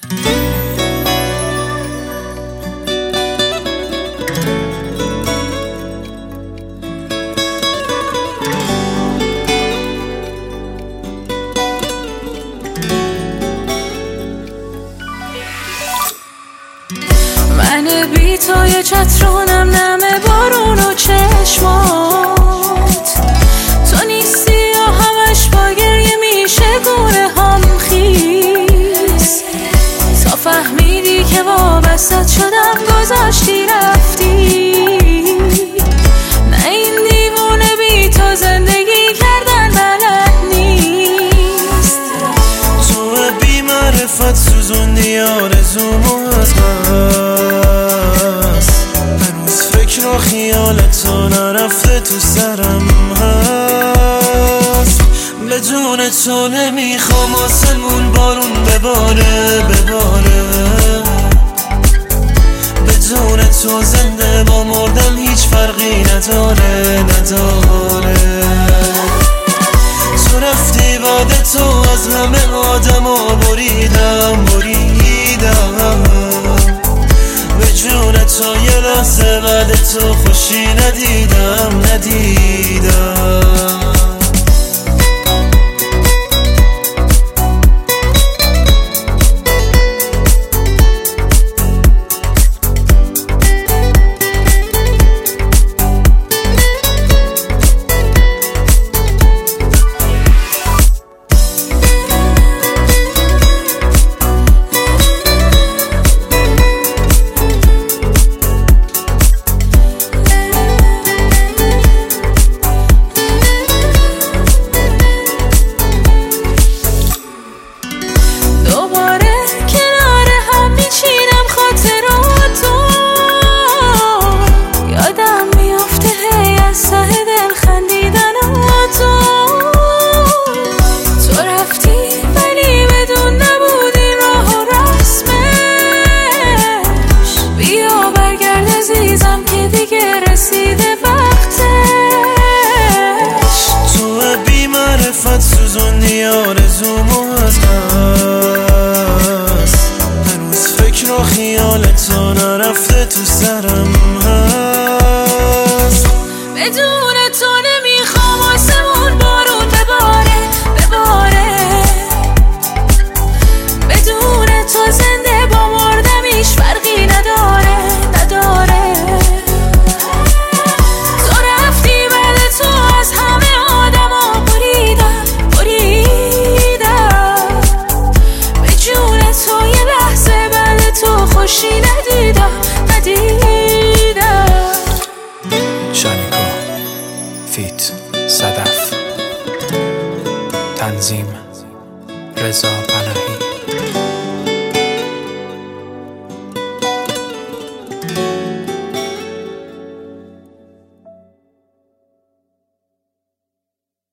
من بی تو یه چترونم، نمه بارون و چشمات، تو نیستی و همش با گریه میشه گونه هم خیز. تا فهمیدی که وابستت شدم گذاشتی رفتی، نه این دیوونه بی تو زندگی کردن بلد نیست. تو بی معرفت سوزوندی آرزومو از و خیالت تو نرفته تو سرم هست. بدون تو نمیخوام آسمون بارون بباره بباره، بدون تو زنده با مردم هیچ فرقی نداره نداره. تو رفتی بعد تو از همه آدما بریدم بریدم، به جون تو یه لحظه بعد تو خوشی ندیدم ندیدم. سوزوندی آرزومو از هست، هنوز فکر و خیالت تو نرفته تو سرم هست. بدون تو نمیخوام آسمون بارون بباره بباره، بدون تو زنده با مردم هیچ فرقی نداره نداره. تو رفتی بعد تو از همه آدما بریدم بریدم، به جون تو یه لحظه بعد تو خوشی ندیدم ندیدم. شانیکا فیت صدف، تنظیم رضا پناهی.